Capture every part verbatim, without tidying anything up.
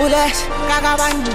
bullets, kakabandu.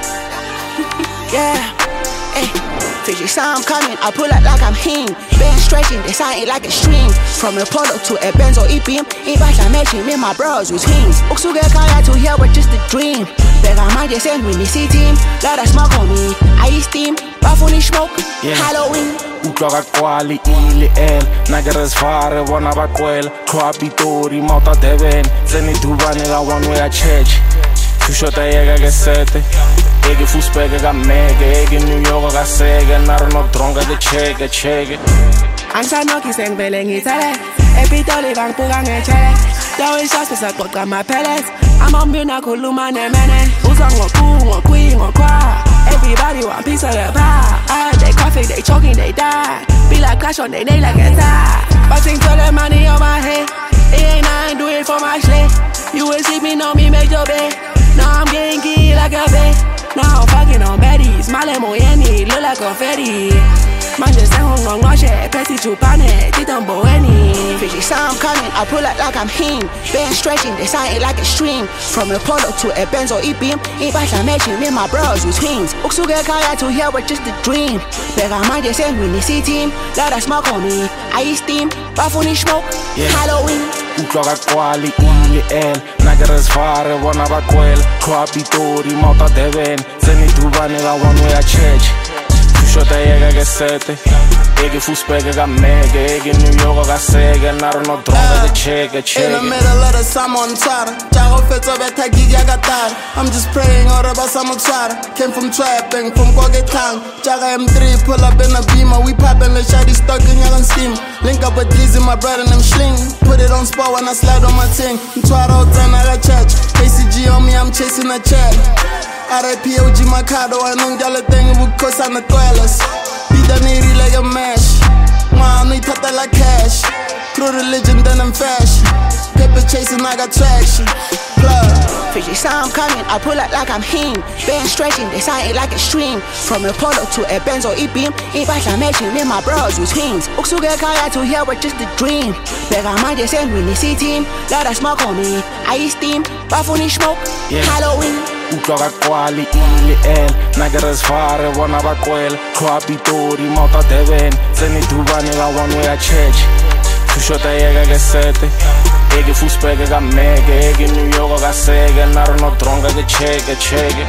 Yeah, hey, Fiji saw I'm coming, I pull up like I'm him. Been stretching, they sign it like a string. From a Polo to a Benz or E-beam, in Basha matching me, my bros with twins. Uksuge kaya to here with just a dream. Bega mind just send when you see team. Lot of smoke on me, I steam. Bafuni smoke, yeah. Halloween. Utlwa kwali ili el Nagres fare wana bakwela Kwa pitori mauta deben Zeni dubane ga one way a church Tushota yega ke sete Ege fuspeke ga mege Ege New York ga sege Naro no dronga de chege chege Ansa no kiseng vele ngitele Epitoli bang puga ngechele Dawi shasta sa kotka ma pellets Ama mbina kuluma ne mene Uza ngoku ngokwi ngokwa Everybody want piece of the pie. I they coughing, they choking, they die. Be like clash on they nail like a tie. Busting to the money on my head. It ain't nothing, do it for my shit. You will see me, know me, make your bed. Now I'm getting key like a bed. Now I'm fucking on baddies. Male moyeni, look like confetti. Man just say hong long washe, petty chupane, titan boeni. Fishy saw I'm coming, I pull up like I'm him. Been stretching, they sign it like a string. From a Polo to a Benz or E-beam, in Basha matching me, my bros with twins. Uksuge kaya to here with just a dream. Bega mind just send when you see team. Lot of smoke on me, I steam. Bafuni smoke, yeah. Halloween. Utlwa kwali ili el Nagres fare wana bakwela Kwa pitori mauta deben Zeni dubane ga one way a church Tushota yega ke sete Ege fuspeke ga mege Ege New York ga sege Naro no dronga de chege chege In the middle of the summer on Tara Jago fetso beta gigi agatara I'm just praying or about some Tara Came from trapping, from Kogetang Jaga M three, pull up in a beamer We poppin' the shady stuck in young steam Link up with Dizzy, my brother and them sling Put it on spot when I slide on my ting Try out time, I got church A C G on me, I'm chasing a check R I P O G Macado, I know y'all a thing because I'm the dwellers Beat that nitty like a mash Man, we put that like cash Through religion, then I'm fashion Paper chasing, I got traction Plug Fishy saw I'm coming, I pull up like I'm him. Been stretching, they sign it like a string. From a Polo to a Benz or E-beam, in Basha matching me, my bros with twins. Uksuge kaya to here with just a dream. Bega mind just send when you see team. Lot of smoke on me, I steam. Bafuni smoke, yeah. Halloween. Utlwa kwali ili el Nagres fare wana bakwela Kwa pitori mauta deben Zeni dubane ga one way a church Tushota yega ke sete Ege fuspeke ga mege Ege New York ga sege Naro no dronga de chege chege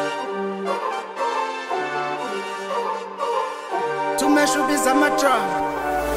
To mesh up is a matter.